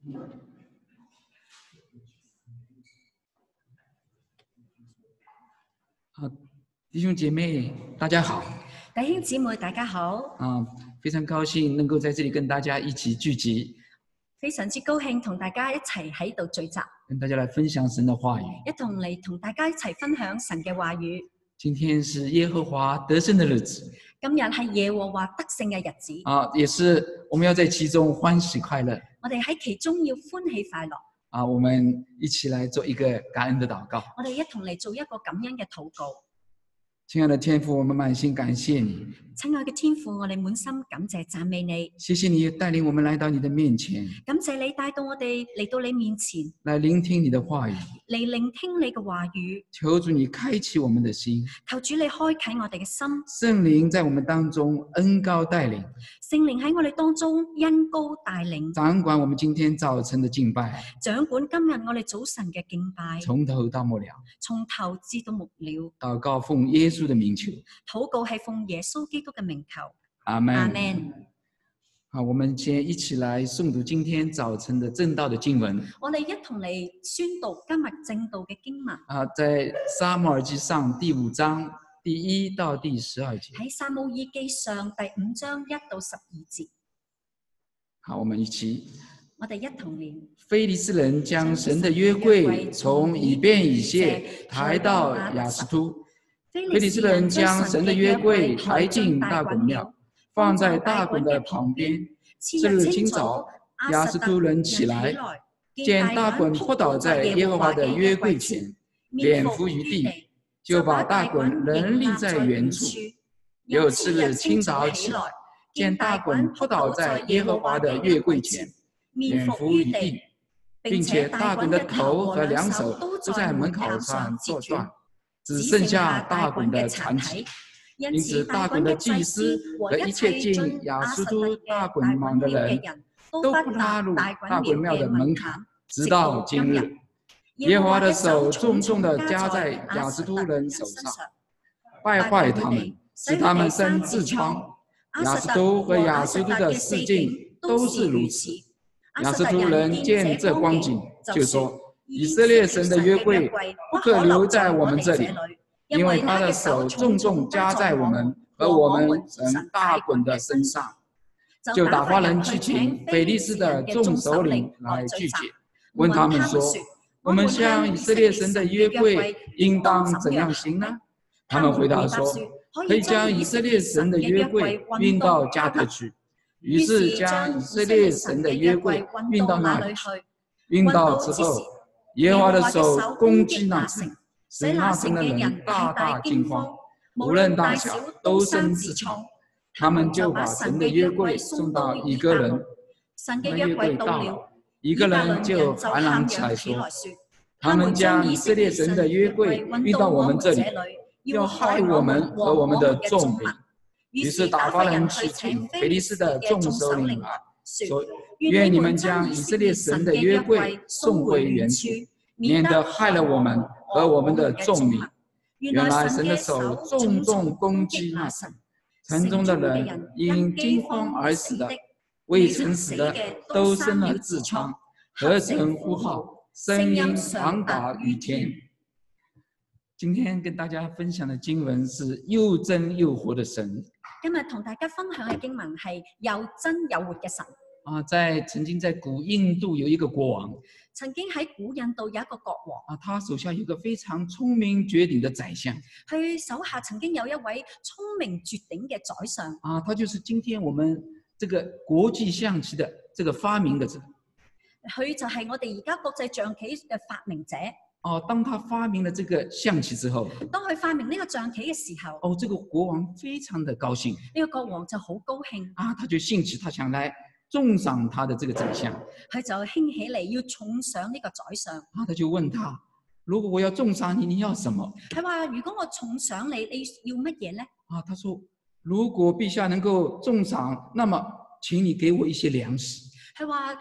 弟兄姐妹，大家好。 弟兄姊妹，大家好。 非常高興能夠在這裡跟大家一起聚集， 非常之高興同大家一齊喺度聚集， 跟大家來分享神的話語， 一同嚟同大家一齊分享神嘅話語。 今天是耶和華得勝的日子， 今日係耶和華得勝嘅日子， 也是我們要在其中歡喜快樂。 我哋喺其中要歡喜快樂。 我們一起來做一個感恩的禱告。 我哋一同嚟做一個感恩嘅禱告。 親愛的天父，我們滿心感謝你。 親愛嘅天父，我哋滿心感謝讚美你。 謝謝你帶領我們來到你的面前。 感謝你帶到我哋嚟到你面前， 來聆聽你的話語。 嚟聆聽你嘅話語。 求主你開啟我們的心。 求主你開啟我哋嘅心。 聖靈在我們當中恩膏帶領。 聖靈喺我哋當中恩膏帶領。 掌管我們今天早晨的敬拜。 掌管今日我哋早晨嘅敬拜。 從頭到末了。 從頭至到末了。 禱告奉耶穌的名求。 禱告係奉耶穌基督嘅名求。 阿們。 阿們。 好，我們先一起來誦讀今天早晨的正道的經文。 我哋一同嚟宣讀今日正道嘅經文。 在撒母耳記上第5章第1到第12節。 喺撒母耳記上第5章1到12節。 好，我們一起。 我哋一同念。 非利士人將神的約櫃從以便以謝抬到亞實突。非利士人將神的約櫃抬進大袞廟，放在大袞的旁邊。次日清早，亞實突人起來，見大袞仆倒在耶和華的約櫃前，臉伏於地，就把大袞仍立在原處。又次日清早起來，見大袞仆倒在耶和華的約櫃前，臉伏於地，並且大袞的頭和兩手都在門檻上作斷。只剩下大袞的殘體，因此大袞的祭司和一切進亞實突大袞廟的人都不踏入大袞廟的門檻，直到今日。耶和華的手重重地加在亞實突人手上，敗壞他們，使他們生痔瘡。亞實突和亞實突的四境都是如此。亞實突人見這光景，就說：以色列神的約櫃不可留在我們這裡，因為他的手重重加在我們和我們神大袞的身上。就打發人去請非利士的眾首領來聚集，問他們說：我們向以色列神的約櫃應當怎樣行呢？他們回答說：可以將以色列神的約櫃運到迦特去。於是將以色列神的約櫃運到那裡去。運到之後，耶和華的手攻擊那城，使那城的人大大驚慌，無論大小都生痔瘡。他們就把神的約櫃送到以哥人，神的約櫃到了，以哥人就喊嚷起來說：他們將以色列神的約櫃運到我們這裡，要害我們和我們的眾民。於是打發人去請非利士的眾首領來說：願你們將以色列神的約櫃送回原處，免得害了我們和我們的眾民。原來神的手重重攻擊那城，城中的人因驚慌而死的，未曾死的都生了痔瘡，合城呼號，聲音傳達於天。今天跟大家分享的經文是又真又活的神。 今日同大家分享嘅經文係又真又活嘅神。 曾經在古印度有一個國王， 曾經喺古印度有一個國王， 他手下有一個非常聰明絕頂的宰相， 佢手下曾經有一位聰明絕頂嘅宰相， 他就是今天我們這個國際象棋的這個發明的者， 佢就係我哋而家國際象棋嘅發明者。 當他發明了這個象棋之後， 當佢發明呢個象棋嘅時候， 這個國王非常的高興， 呢個國王就好高興， 他就興起，他想來重賞他的這個宰相， 佢就興起嚟要重賞呢個宰相， 他就問他：如果我要重賞你，你要什麼？ 佢話：如果我重賞你，你要乜嘢咧？ 他說：如果陛下能夠重賞，那麼請你給我一些糧食。 佢話：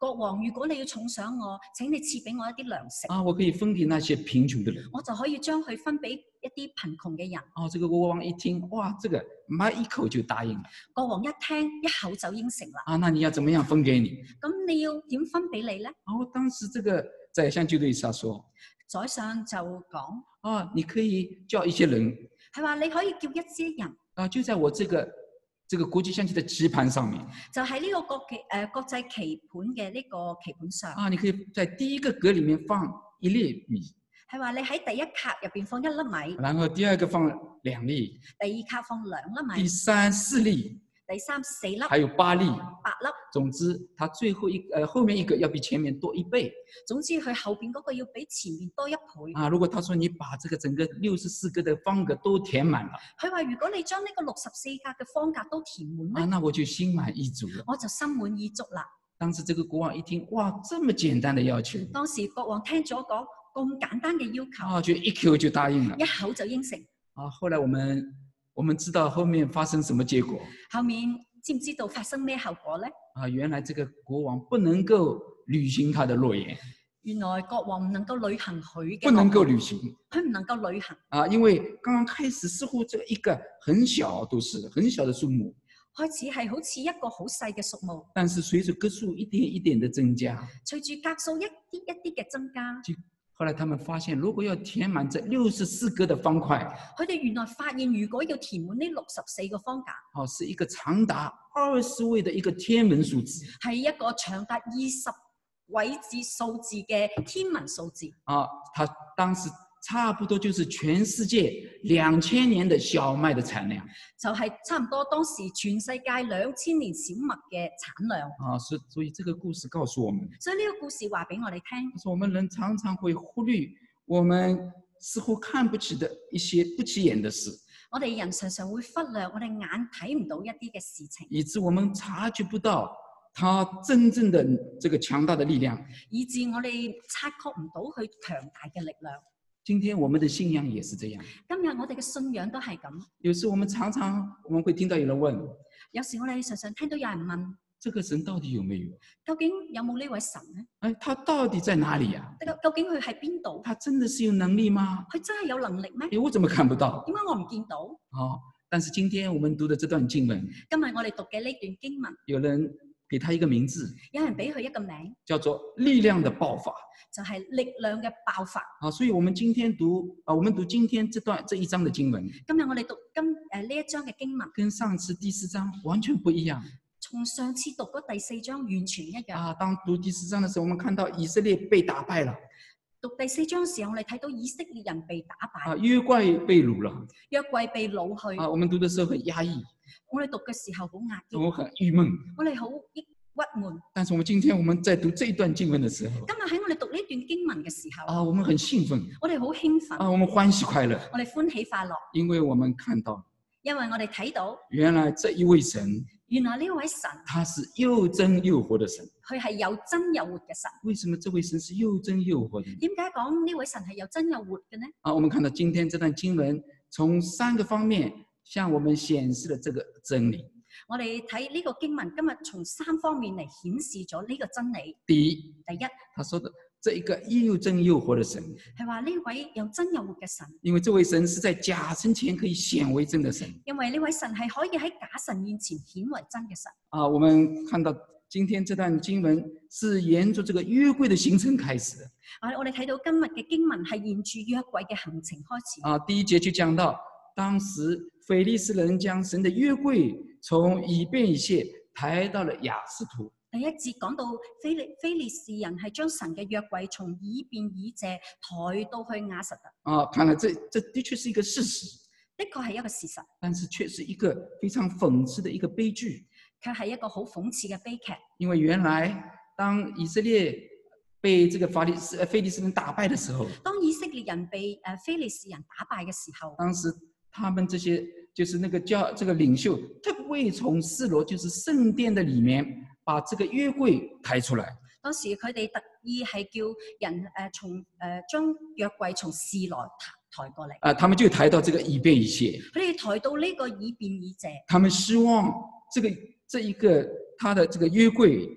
國王，如果你要重賞我，請你賜俾我一啲糧食， 啊，我可以分給那些貧窮的人。 我就可以將佢分俾一啲貧窮嘅人。 這個國王一聽，哇，這個馬上一口就答應了。 國王一聽，一口就應承啦。 那你要怎麼樣分給你？ 咁你要點分俾你呢？ 當時這個宰相就對他說， 宰相就講， 你可以叫一些人， 係話你可以叫一些人， 就在我這個國際象棋的棋盤上面， 就喺呢個國際棋盤嘅呢個棋盤上。 你可以在第一個格裏面放1粒米， 係話你喺第一格入邊放1粒米， 然後第二個放2粒， 第二格放2粒米， 第三4粒， 第3 4粒， 還有8粒。 8粒。 總之，他最後後面一個要比前面多1倍。 總之佢後邊嗰個要比前面多1倍。 如果他說你把這個整個64個的方格都填滿了， 佢話如果你將呢個64格嘅方格都填滿， 那我就心滿意足了。 我就心滿意足啦。 當時這個國王一聽，哇，這麼簡單的要求。 當時國王聽咗講咁簡單嘅要求， 就一口就答應了， 一口就應承。 後來我們知道後面發生什麼結果？ 後面知唔知道發生咩後果呢？ 原來這個國王不能夠履行他的諾言。 原來國王唔能夠履行佢嘅， 不能夠履行， 佢唔能夠履行。 因為剛剛開始似乎這一個很小，都是很小的數目， 開始係好似一個好細嘅數目， 但是隨着個數一點一點的增加， 隨住格數一啲一啲嘅增加， 後來他們發現，如果要填滿這64個的方塊， 佢哋原來發現，如果要填滿呢64個方格， 是一個長達20位的一個天文數字， 係一個長達20位字數字嘅天文數字。 他當時差不多就是全世界2000年的小麥的產量， 就係差唔多當時全世界2000年小麥嘅產量。 所以這個故事告訴我們， 所以呢個故事話俾我哋聽， 我們人常常會忽略我們似乎看不起的一些不起眼的事， 我哋人常常會忽略我哋眼睇唔到一啲嘅事情， 以致我們察覺不到他真正的這個強大的力量， 以致我哋察覺唔到佢強大嘅力量。 今天我們的信仰也是這樣。 今日我哋嘅信仰都係咁。 有時我們會聽到有人問， 有時我哋常常聽到有人問， 這個神到底有沒有？ 究竟有冇呢位神呢？ 他到底在哪裏呀？ 究竟佢喺邊度？ 他真的是有能力嗎？ 佢真係有能力咩？ 我怎麼看不到？ 點解我唔見到？ 但是今天我們讀的這段經文， 今日我哋讀嘅呢段經文， 有人給他一個名字， 有人俾佢一個名， 叫做力量的爆發， 就係力量嘅爆發。 所以我們今天讀今天這一章的經文。 今日我哋讀呢一章嘅經文， 跟上次第4章完全不一樣。 從上次讀嗰第4章完全一樣。 當讀第4章的時候，我們看到以色列被打敗了。 讀第4章嘅時候，我哋睇到以色列人被打敗。 約櫃被擄了。 約櫃被擄去。 我們讀的時候很壓抑。 我哋讀嘅時候好壓抑。 我很鬱悶。 我哋好鬱悶。 但是今天我們在讀這一段經文的時候， 今日喺我哋讀呢段經文嘅時候， 我們很興奮。 我哋好興奮。 我們歡喜快樂。 我哋歡喜快樂。 因為我們看到， 因為我哋睇到， 原來這一位神， 原來呢位神， 他是又真又活的神。 佢係又真又活嘅神。 為什麼這位神是又真又活的？ 點解講呢位神係又真又活嘅呢？ 我們看到今天這段經文從3個方面向我們顯示了這個真理。 我哋睇呢個經文，今日從3方面嚟顯示咗呢個真理。 第一， 他說的這一個又真又活的神， 係話呢位又真又活嘅神。 因為這位神是在假神前可以顯為真的神。 因為呢位神係可以喺假神面前顯為真嘅神。 我們看到今天這段經文是沿着這個約櫃的行程開始的。 我哋睇到今日嘅經文係沿住約櫃嘅行程開始。 第1節就講到，當時非利士人將神的約櫃從以便以謝抬到了亞實突。 第1節講到非利士人係將神嘅約櫃從以便以謝抬到去亞實突。 看來這的確是一個事實， 的確係一個事實， 但是卻是一個非常諷刺的一個悲劇， 卻係一個好諷刺嘅悲劇。 因為原來當以色列被這個非利士人打敗的時候， 當以色列人被非利士人打敗嘅時候， 當時他們這些就是那個這個領袖特別從示羅，就是聖殿的裡面把這個約櫃抬出來。 當時佢哋特意係叫人將約櫃從示羅抬過嚟。 他們就抬到這個以便以謝。 佢哋抬到呢個以便以謝。 他們希望這一個他的這個約櫃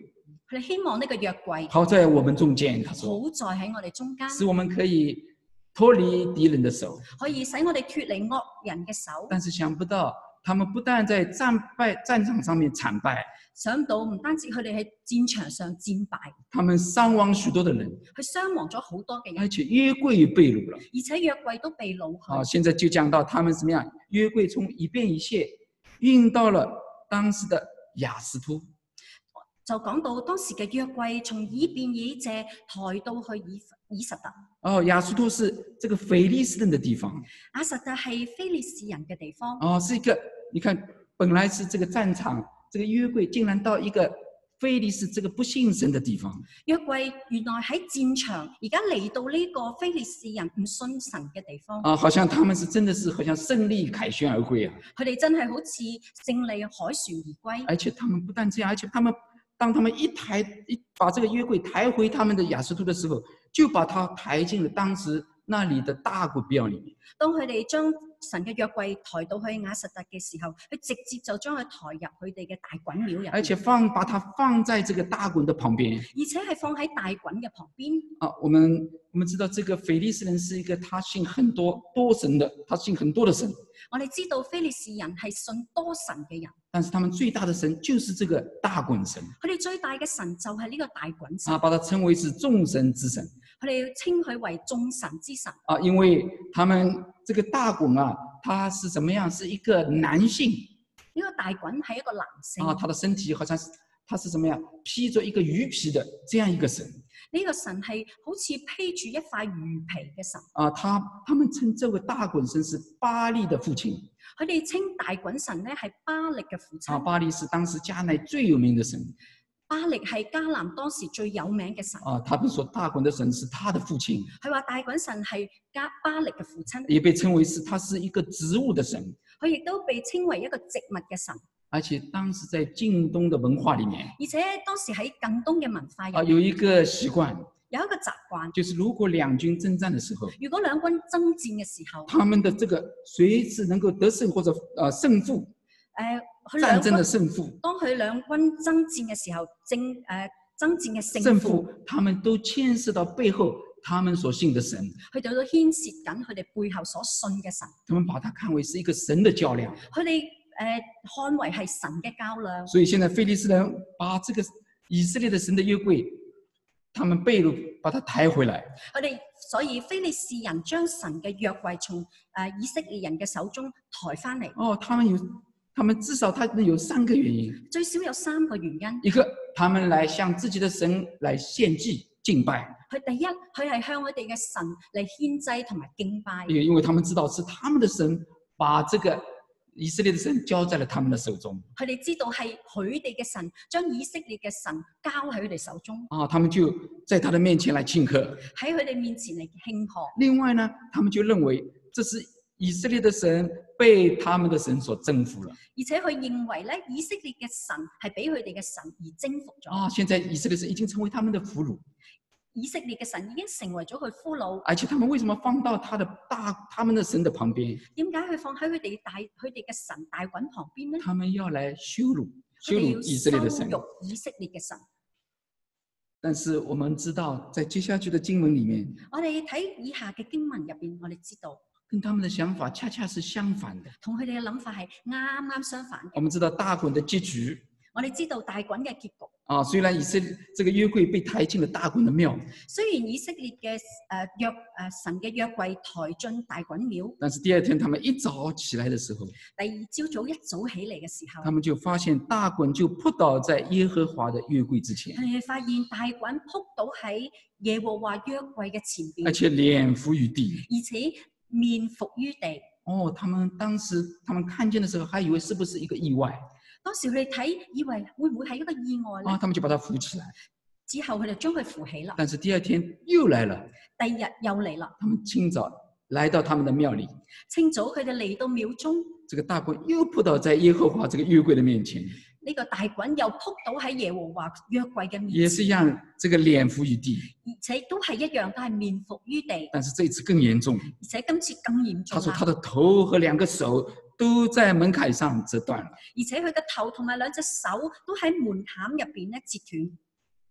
佢哋希望呢個約櫃好在我們中間，他說， 好在喺我哋中間， 使我們可以脫離敵人的手。 可以使我哋脫離惡人嘅手。 但是想不到，他們不但在戰場上面慘敗， 想到唔單止佢哋喺戰場上戰敗， 他們傷亡許多的人， 佢傷亡咗好多嘅人， 而且約櫃也被擄了。 而且約櫃都被擄去。 現在就講到他們怎麼樣，約櫃從以便以謝運到了當時的亞實突。 就講到當時嘅約櫃從以便以謝抬到去以實特。 亞實突是這個非利士人的地方。 亞實特係非利士人嘅地方。 是一個，你看，本來是這個戰場，這個約櫃竟然到一個非利士這個不信神的地方。 約櫃原來喺戰場，而家嚟到呢個非利士人唔信神嘅地方。 好像他們是真的是好像勝利凱旋而歸啊！ 佢哋真係好似勝利凱旋而歸。 而且他們不但這樣，而且當他們把這個約櫃抬回他們的亞實突的時候，就把它抬進了當時那裡的大袞廟裡面。 當佢哋將神嘅約櫃抬到去亞實突嘅時候，佢直接就將佢抬入佢哋嘅大袞廟入面， 而且把它放在這個大袞的旁邊， 而且係放喺大袞嘅旁邊。 我們知道這個非利士人是一個他信很多神的，他信很多的神。 我哋知道非利士人係信多神嘅人， 但是他們最大的神就是這個大袞神。 佢哋最大嘅神就係呢個大袞神。 把它稱為是眾神之神。 佢哋稱佢為眾神之神。 因為他們這個大袞他是怎麼樣？是一個男性。 呢個大袞係一個男性。 他的身體好像是，他是怎麼樣？披着一個魚皮的這樣一個神。 呢個神係好似披住一塊魚皮嘅神。 他們稱這位大袞神是巴力的父親。 佢哋稱大袞神咧係巴力嘅父親。 巴力是當時迦南最有名的神。 巴力係迦南當時最有名嘅神。 他們說大袞的神是他的父親。 佢話大袞神係巴力嘅父親。 也被稱為是他是一個植物的神。 佢亦都被稱為一個植物嘅神。 而且當時在近東的文化裡面， 而且當時喺近東嘅文化入面， 有一個習慣， 有一個習慣， 就是如果兩軍征戰的時候， 如果兩軍爭戰嘅時候， 他們的這個誰是能夠得勝或者勝負，戰爭的勝負， 當佢兩軍爭戰嘅時候，爭戰嘅勝負， 他們都牽涉到背後他們所信的神， 佢哋都牽涉緊佢哋背後所信嘅神， 他們把它看為是一個神的較量， 佢哋看為係神嘅較量。 所以現在非利士人把這個以色列的神的約櫃，他們被擄，把它抬回來。 所以非利士人將神嘅約櫃從以色列人嘅手中抬翻嚟。 他們至少有3個原因， 最少有3個原因。 一個，他們來向自己的神來獻祭敬拜。 第一，佢係向佢哋嘅神嚟獻祭同埋敬拜。 因為他們知道是他們的神把這個以色列的神交在了他們的手中。 佢哋知道係佢哋嘅神將以色列嘅神交喺佢哋手中。 他們就在他的面前來慶賀， 喺佢哋面前嚟慶賀。 另外呢，他們就認為這是以色列的神被他們的神所征服了， 而且佢認為咧，以色列嘅神係俾佢哋嘅神而征服咗。 現在以色列神已經成為他們的俘虜， 以色列嘅神已經成為咗佢俘虜。 而且他們為什麼放到他們的神的旁邊？ 點解佢放喺佢哋嘅神大袞旁邊呢？ 他們要來羞辱以色列的神。 以色列嘅神。 但是我們知道，在接下去的經文裡面， 我哋睇以下嘅經文入邊，我哋知道跟他們的想法恰恰是相反的， 同佢哋嘅諗法係啱啱相反嘅。 我們知道大袞的結局， 我哋知道大袞嘅結局。 雖然以色列這個約櫃被抬進了大袞的廟， 雖然以色列嘅神嘅約櫃抬進大袞廟， 但是第二天他們一早起來的時候， 第二朝早一早起嚟嘅時候， 他們就發現大袞就撲倒在耶和華的約櫃之前， 佢哋發現大袞撲倒喺耶和華約櫃嘅前邊， 而且臉伏於地， 而且面伏於地。 他們當時看見的時候，還以為是不是一個意外。 當時佢哋睇，以為會唔會係一個意外咧？ 他們就把它扶起來。 之後佢哋將佢扶起啦。 但是第二天又來了， 第二日又嚟啦。 他們清早來到他們的廟裏， 清早佢哋嚟到廟中， 這個大袞又撲倒在耶和華這個約櫃的面前。 呢個大袞又撲倒喺耶和華約櫃嘅面前， 也是一樣，這個臉伏於地， 而且都係一樣，都係面伏於地。 但是這次更嚴重， 而且今次更嚴重。 他說他的頭和2個手都在門檻上折斷了， 而且佢嘅頭同埋2隻手都喺門檻入邊咧折斷。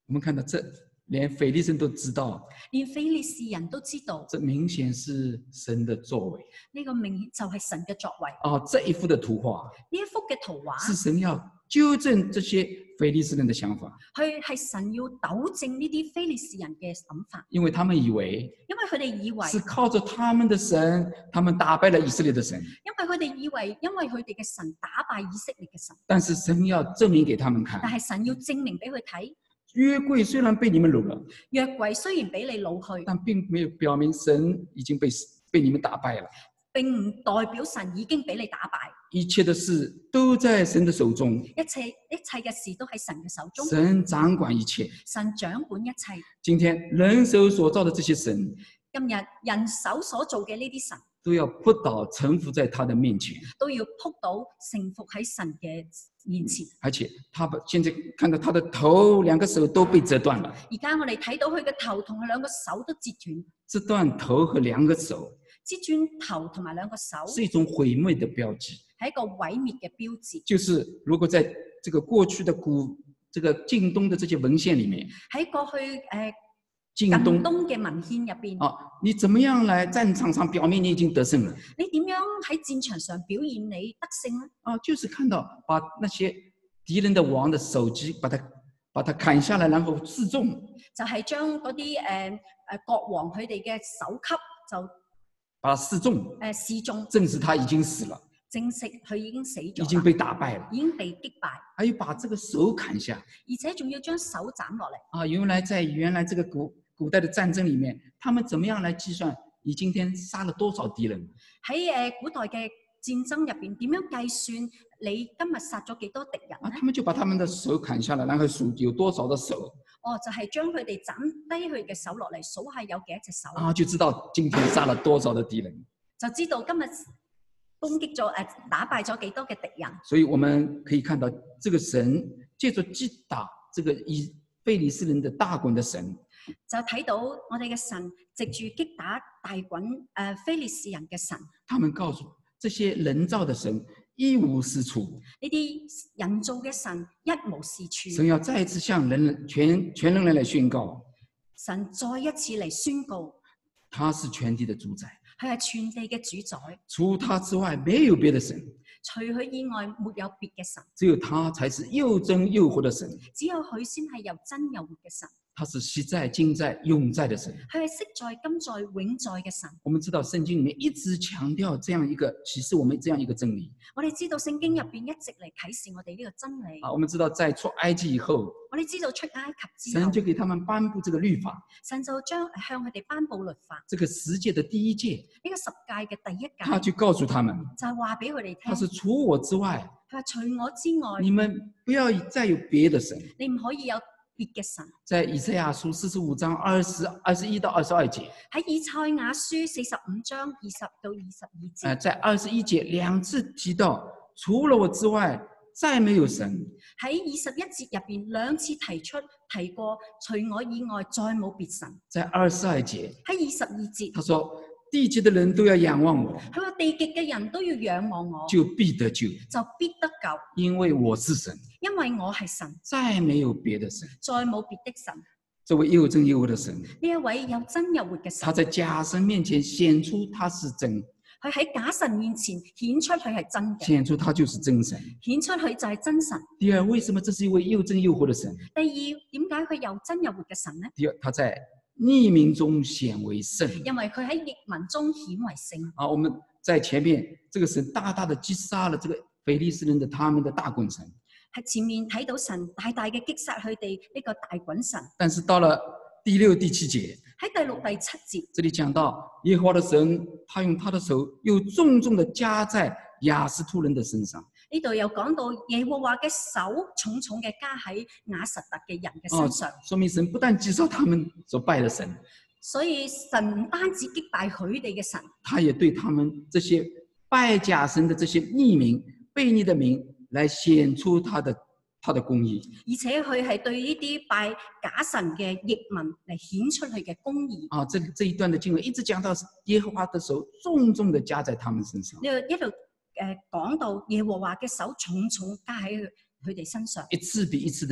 我们看到这连非利士人都知道， 連非利士人都知道这明顯是神的作為。 呢個明顯就係神嘅作為。 這一幅的圖畫呢一幅嘅圖畫是神要糾正這些非利士人的想法， 係神要糾正呢啲非利士人嘅諗法， 因為他們以為因為佢哋以為是靠着他們的神，他們打敗了以色列的神。 因為佢哋以為因為佢哋嘅神打敗以色列嘅神， 但是神要證明給他們看， 但係神要證明俾佢睇， 約櫃雖然被你們擄了， 約櫃雖然俾你擄去， 但並沒有表明神已經被你們打敗了。 並唔代表神已經俾你打敗， 一切的事都在神的手中， 一切嘅事都喺神嘅手中， 神掌管一切， 神掌管一切。 今天人手所造的這些神， 今日人手所做嘅呢啲神， 都要撲倒臣服在他的面前， 都要撲倒臣服喺神嘅面前。 而且他現在看到他的頭兩個手都被折斷了， 而家我哋睇到佢嘅頭同佢兩個手都折斷， 折斷頭和兩個手折斷頭同埋兩個手是一種毀滅的標誌， 係一個毀滅嘅標誌。 就是如果在這個過去的這個近東的這些文獻裡面， 喺過去近東嘅文獻入邊， 你怎麼樣來戰場上表明你已經得勝了？ 你點樣喺戰場上表現你得勝呢？ 就是看到把那些敵人的王的首級把它砍下來，然後示眾， 就係將嗰啲國王佢哋嘅首級就把它示眾， 示眾， 證實他已經死了， 證實佢已經死咗， 已經被打敗了， 已經被擊敗， 還有把這個手砍下， 而且仲要將手斬落嚟。 原來這個古代的戰爭裡面，他們怎麼樣來計算你今天殺了多少敵人？ 喺古代嘅戰爭入邊，點樣計算你今日殺咗幾多敵人呢？ 他們就把他們的手砍下來，然後數有多少的手。 就係將佢哋斬低佢嘅手落嚟，數下有幾多隻手。 就知道今天殺了多少的敵人， 就知道今日攻擊咗打敗咗幾多嘅敵人。 所以我們可以看到，這個神借着擊打這個以非利士人的大棍的神， 就睇到我哋嘅神藉住擊打大棍非利士人嘅神。 他們告訴這些人造的神一無是處， 呢啲人造嘅神一無是處。 神要再一次向全人類來宣告， 神再一次嚟宣告， 他是全地的主宰， 佢係全地嘅主宰， 除他之外沒有別的神， 除佢以外沒有別嘅神， 只有他才是又真又活的神， 只有佢先係又真又活嘅神。 他是昔在、今在、永在的神。 佢係昔在、今在、永在嘅神。 我們知道聖經裡面一直強調這樣一個啟示我們這樣一個真理。 我哋知道聖經入邊一直嚟啟示我哋呢個真理。 我們知道在出埃及以後， 我哋知道出埃及之後， 神就給他們頒布這個律法。 神就向佢哋頒布律法。 這個十誡的第一誡， 呢個十誡嘅第一誡， 他就告訴他們， 就係話俾佢哋聽， 他是除我之外， 佢話除我之外， 你們不要再有別的神。 你唔可以有別嘅神。 在以賽亞書45章21到22節， 喺以賽亞書45章20到22節， 在21節兩次提到除了我之外再沒有神。 喺21節入邊兩次提過除我以外再冇別神。 在22節， 喺22節， 他說地極的人都要仰望我， 佢話地極嘅人都要仰望我， 就必得救， 就必得救， 因為我是神， 因為我係神， 再沒有別的神， 再冇別的神。 這位又真又活的神， 呢一位有真有活嘅神， 他在假神面前顯出他是真， 佢喺假神面前顯出佢係真嘅， 顯出他就是真神， 顯出佢就係真神。 第二，為什麼這是一位又真又活的神？ 第二，點解佢又真又活嘅神呢？ 第二，他在匿名中顯為聖， 因為佢喺譯文中顯為聖。 我們在前面，這個神大大的擊殺了這個非利士人的他們的大棍神。 喺前面睇到神大大嘅擊殺佢哋呢個大滾神。 但是到了第6、第7節， 喺第6、第7節， 這裡講到耶和華的神，他用他的手又重重的加在亞實突人的身上。 呢度又講到耶和華嘅手重重嘅加喺亞實突嘅人嘅身上， 說明神不但擊殺他們所拜的神， 所以神唔單止擊敗佢哋嘅神， 他也對他們這些拜假神的這些逆民、悖逆的民來顯出他的公義。 而且佢係對呢啲拜假神嘅逆民嚟顯出佢嘅公義。 這一段的經文一直講到耶和華的手重重的加在他們身上。 呢一路講到耶和華嘅手重重加喺佢哋身上， 一次比一次的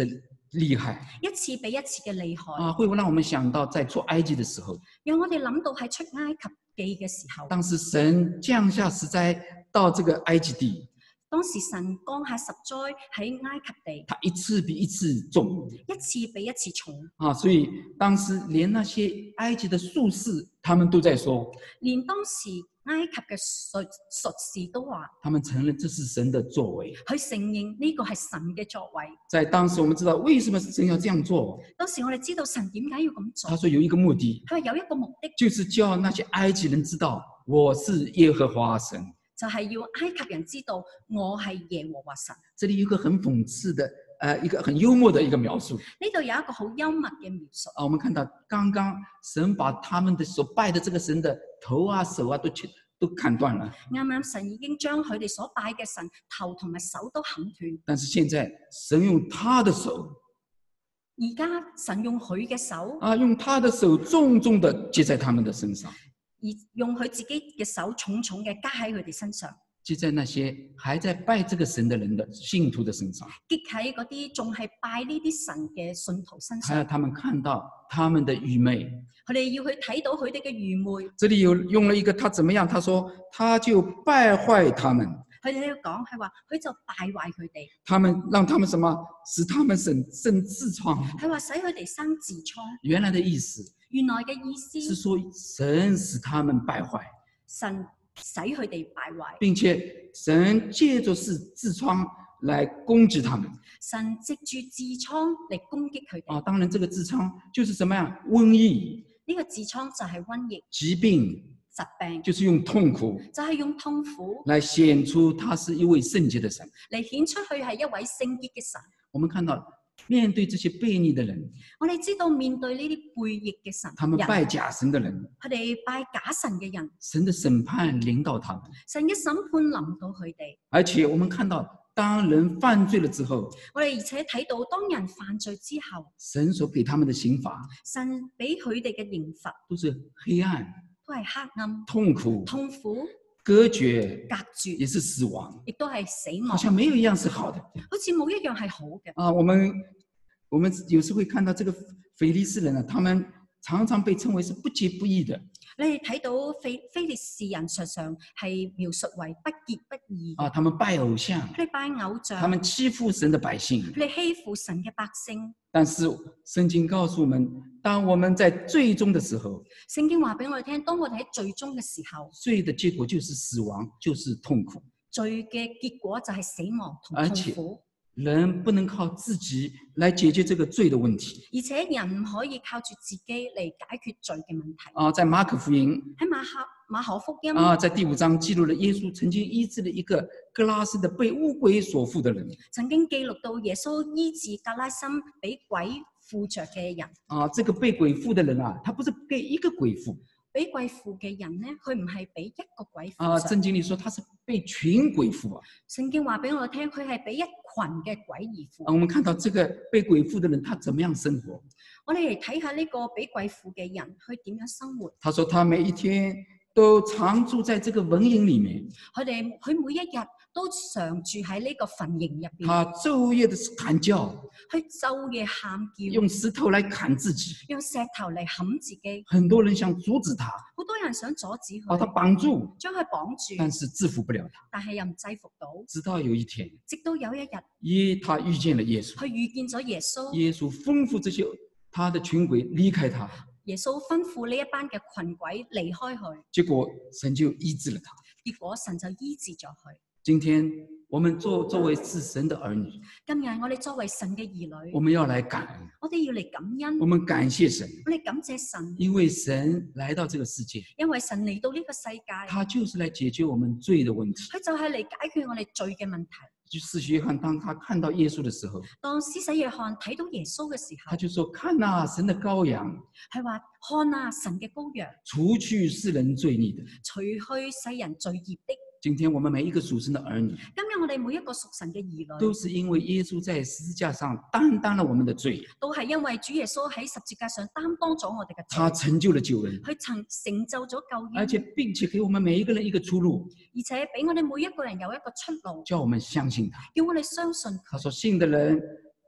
厲害一次比一次嘅厲害， 啊，會讓我們想到在出埃及的時候， 讓我哋諗到喺出埃及記嘅時候， 當時神降下十災到這個埃及地， 當時神降下十災喺埃及地， 它一次比一次重一次比一次重啊，所以當時連那些埃及的術士，他們都在說， 連當時埃及嘅術士都話， 他們承認這是神的作為。 佢承認呢個係神嘅作為。 在當時我們知道為什麼神要這樣做， 當時我哋知道神點解要咁做， 他說有一個目的， 佢話有一個目的， 就是叫那些埃及人知道我是耶和華神。 就係要埃及人知道我係耶和華神。 這裡有一個很諷刺的，一個很幽默的一個描述。 呢度有一個好幽默嘅描述。 我們看到剛剛神把他們的所拜的這個神的頭啊、手啊都砍斷了。 啱啱神已經將佢哋所拜嘅神頭同埋手都砍斷。 但是現在神用他的手， 而家神用佢嘅手用他的手重重的接在他們的身上。 而用佢自己嘅手重重嘅加喺佢哋身上， 接在那些還在拜這個神的人的信徒的身上， 擊喺嗰啲仲係拜呢啲神嘅信徒身上， 還要他們看到他們的愚昧。 佢哋要去睇到佢哋嘅愚昧。 這裡有用了一個他怎麼樣？他說他就敗壞他們。 佢哋喺度講係話佢就敗壞佢哋。 他們讓他們什麼？使他們生痔瘡。 係話使佢哋生痔瘡。 原來的意思。 原來嘅意思是說神使他們敗壞， 神使佢哋敗壞， 並且神借着是痔瘡來攻擊他們。 神藉住痔瘡嚟攻擊佢哋。 當然這個痔瘡就是什麼呀？瘟疫。 呢個痔瘡就係瘟疫。 疾病。 疾病。 就是用痛苦。 就係用痛苦來顯出他是一位聖潔的神。 嚟顯出佢係一位聖潔嘅神。 我們看到。面對這些悖逆的人， 我哋知道面對呢啲悖逆嘅神， 他們拜假神的人， 佢哋拜假神嘅人， 神的審判臨到他們， 神嘅審判臨到佢哋。 而且我們看到，當人犯罪了之後， 我哋而且睇到當人犯罪之後， 神所給他們的刑罰， 神俾佢哋嘅刑罰都是黑暗， 都係黑暗、 痛苦、 隔絕， 也是死亡， 亦都係死亡。 好像沒有一樣是好的， 好似冇一樣係好嘅。 我們有時會看到這個非利士人啊，他們常常被稱為是不潔不義的。 你哋睇到非利士人常常係描述為不潔不義。 他們拜偶像， 佢哋拜偶像， 他們欺負神的百姓， 佢哋欺負神嘅百姓。 但是聖經告訴我們，當我們在罪中的時候， 聖經話俾我哋聽，當我哋喺罪中嘅時候， 罪的結果就是死亡，就是痛苦。 罪嘅結果就係死亡同痛苦。 人不能靠自己來解決這個罪的問題， 而且人唔可以靠住自己嚟解決罪嘅問題。 在馬可福音， 喺馬可福音， 在第5章記錄了耶穌曾經醫治了一個革拉森的被污鬼所附的人。 曾經記錄到耶穌醫治革拉森俾鬼附着嘅人。 這個被鬼附的人啊，他不是被一個鬼附。 俾鬼附嘅人呢，佢唔係俾一個鬼附。 聖經裏說他是被群鬼附啊。 聖經話俾我聽，佢係俾一群嘅鬼而附。 我們看到這個被鬼附的人，他怎麼樣生活？ 我哋嚟睇下呢個俾鬼附嘅人，佢點樣生活？ 他說他每一天都常住在這個蚊蠅裏面。 佢每一日都常住喺呢個墳塋入邊。 他晝夜的喊叫， 佢晝夜喊叫， 用石頭來砍自己， 用石頭嚟冚自己。 很多人想阻止他， 好多人想阻止佢， 把他綁住， 將佢綁住， 但是制服不了他。 但係又唔制服到。 直到有一天， 直到有一日， 他遇見了耶穌， 佢遇見咗耶穌， 耶穌吩咐這些他的群鬼離開他。 耶穌吩咐呢一班嘅群鬼離開佢， 結果神就醫治了他。 結果神就醫治咗佢。 今天我們作為是神的兒女， 今日我哋作為神嘅兒女， 我們要來感恩， 我哋要嚟感恩， 我們感謝神， 我哋感謝神， 因為神來到這個世界， 因為神嚟到呢個世界， 他就是來解決我們罪的問題， 佢就係嚟解決我哋罪嘅問題。 就施洗約翰當他看到耶穌的時候， 當施洗約翰睇到耶穌嘅時候， 他就說：看啊，神的羔羊， 係話看啊，神嘅羔羊， 除去世人罪孽的， 除去世人罪孽的。 今天我們每一個屬神的兒女， 今日我哋每一個屬神嘅兒女， 都是因為耶穌在十字架上擔當了我們的罪， 都係因為主耶穌喺十字架上擔當咗我哋嘅罪， 他成就了救恩， 佢曾成就咗救恩， 而且並且給我們每一個人一個出路， 而且俾我哋每一個人有一個出路， 叫我們相信他。 叫我哋相信佢。 他說：信的人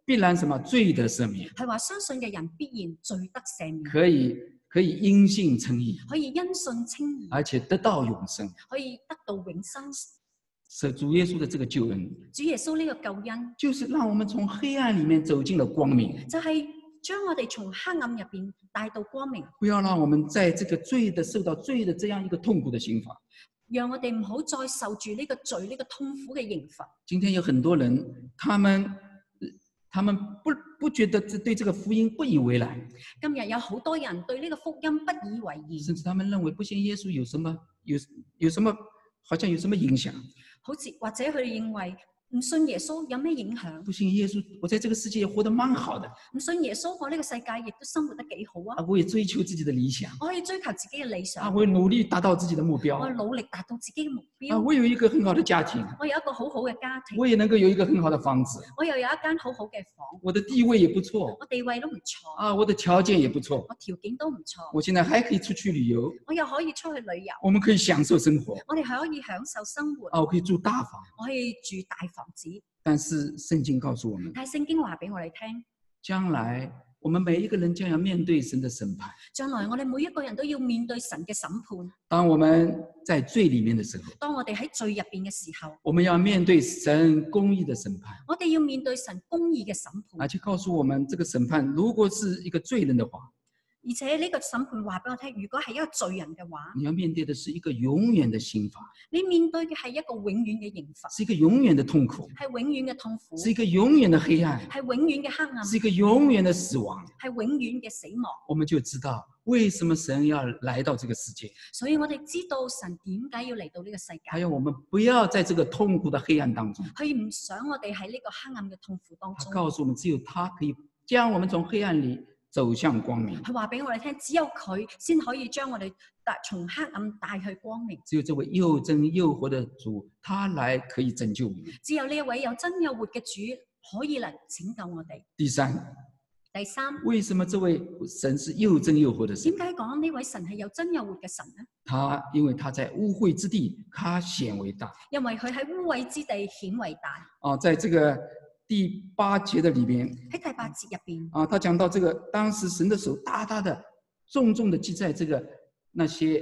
必然什麼罪得赦免， 係話相信嘅人必然罪得赦免， 可以因信稱義， 可以因信稱義， 而且得到永生。 可以得到永生。 是主耶穌的這個救恩， 主耶穌呢個救恩， 就是讓我們從黑暗裡面走進了光明， 就係將我哋從黑暗入邊帶到光明。 不要讓我們在這個受到罪的這樣一個痛苦的刑罰。 讓我哋唔好再受住呢個罪呢個痛苦嘅刑罰。 今天有很多人，他們不覺得對這個福音不以為然。 今日有好多人對呢個福音不以為然， 甚至他們認為不信耶穌有什麼，好像有什麼影響。 好似或者佢哋認為唔信耶穌有咩影響？ 不信耶穌，我在這個世界活得蠻好的。 唔信耶穌，我呢個世界亦都生活得幾好啊！ 我也追求自己的理想。 我可以追求自己嘅理想。 我努力達到自己的目標。 我努力達到自己嘅目標。 我有一個很好的家庭。 我有一個好好嘅家庭。 我也能夠有一個很好的房子。 我又有一間好好嘅房。 我的地位也不錯。 我地位都唔錯。 我的條件也不錯。 我條件都唔錯。 我現在還可以出去旅遊。 我又可以出去旅遊。 我們可以享受生活。 我哋係可以享受生活。 我可以住大房。 我可以住大房子。 但是聖經告訴我們， 但係聖經話俾我哋聽， 將來我們每一個人將要面對神的審判。 將來我哋每一個人都要面對神嘅審判。 當我們在罪裡面的時候， 當我哋喺罪入邊嘅時候， 我們要面對神公義的審判。 我哋要面對神公義嘅審判。 而且告訴我們，這個審判如果是一個罪人的話， 而且呢個審判話俾我聽，如果係一個罪人嘅話， 你要面對的是一個永遠的刑罰。 你面對嘅係一個永遠嘅刑罰， 是一個永遠的痛苦， 係永遠嘅痛苦， 是一個永遠的黑暗， 係永遠嘅黑暗， 是一個永遠的死亡， 係永遠嘅死亡。 我們就知道為什麼神要來到這個世界。 所以我哋知道神點解要嚟到呢個世界。 還有我們不要在這個痛苦的黑暗當中。 佢唔想我哋喺呢個黑暗嘅痛苦當中。 他告訴我們，只有他可以將我們從黑暗裡走向光明。 佢話俾我哋聽，只有佢先可以將我哋從黑暗帶去光明。 只有這位又真又活的主，他來可以拯救我們。 只有呢一位又真又活嘅主可以嚟拯救我哋。 第三，為什麼這位神是又真又活的神？ 點解講呢位神係又真又活嘅神呢？ 因為他在污穢之地，他顯為大。 因為佢喺污穢之地顯為大。 在這個第8節的裡邊， 喺第8節入邊， 他講到這個當時神的手大大的、重重的記在這個那些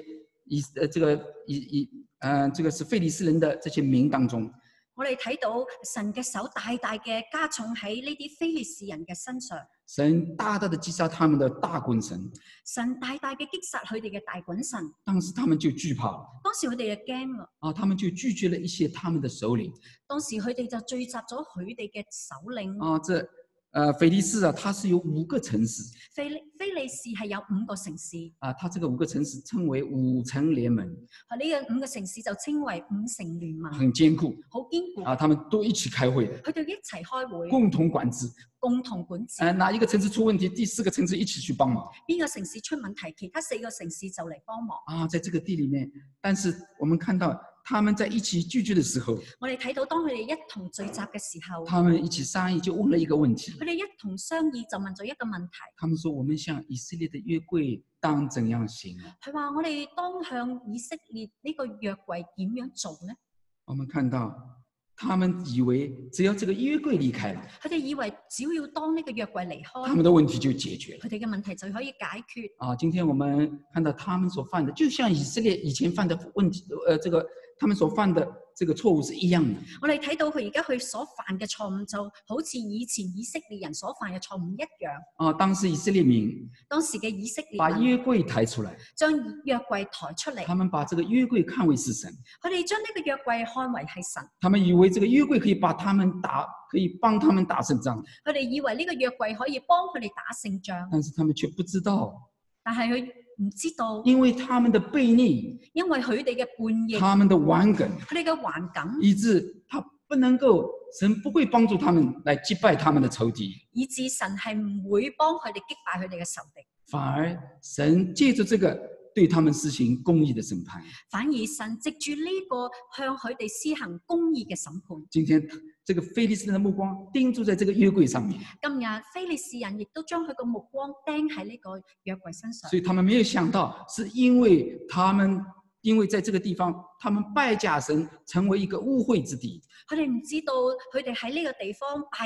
這個是非利士人的這些名當中。 我哋睇到神嘅手大大嘅加重喺呢啲非利士人嘅身上。 神大大的擊殺他們的大棍神。 神大大嘅擊殺佢哋嘅大棍神。 當時他們就懼怕了。 當時佢哋就驚啦。 他們就拒絕了一些他們的首領。當時佢哋就聚集咗佢哋嘅首領。 非利士它是有5個城市。 非利士係有5個城市。 它這個5個城市稱為5城聯盟。 呢個5個城市就稱為5城聯盟。 很堅固。 好堅固。 他們都一起開會的。 佢哋一齊開會。 共同管制。 共同管治。 哪一個城市出問題，第4個城市一起去幫忙。 邊個城市出問題，其他4個城市就嚟幫忙。 在這個地裡面，但是我們看到他們在一起聚集的時候， 我哋睇到當佢哋一同聚集嘅時候， 他們一起商議就問了一個問題。 佢哋一同商議就問咗一個問題。 他們說：我們向以色列的約櫃當怎樣行？ 佢話：我哋當向以色列呢個約櫃點樣做呢？ 我們看到。他們以為只要這個約櫃離開了， 佢哋以為只要當呢個約櫃離開， 他們的問題就解決了。 佢哋嘅問題就可以解決。 今天我們看到他們所犯的，就像以色列以前犯的問題，他們所犯的這個錯誤是一樣的。 我哋睇到佢而家佢所犯嘅錯誤，就好似以前以色列人所犯嘅錯誤一樣。 當時以色列民， 當時嘅以色列把約櫃抬出來， 將約櫃抬出嚟。 他們把這個約櫃看為是神， 佢哋將呢個約櫃看為係神。 他們以為這個約櫃可以幫他們打勝仗。 佢哋以為呢個約櫃可以幫佢哋打勝仗， 但是他們卻不知道。 但係佢唔知道， 因為他們的悖逆， 因為佢哋嘅叛逆， 他們的頑梗， 佢哋嘅頑梗， 以致他不能夠，神不會幫助他們來擊敗他們的仇敵， 以致神係唔會幫佢哋擊敗佢哋嘅仇敵， 反而神借着這個對他們施行公義的審判， 反而神藉住呢個向佢哋施行公義嘅審判。 今天這個非利士人的目光盯住在這個約櫃上面， 今日非利士人亦都將佢個目光釘喺呢個約櫃身上， 所以他們沒有想到，是因為在這個地方，他們拜假神，成為一個污穢之地。 佢哋唔知道，佢哋喺呢個地方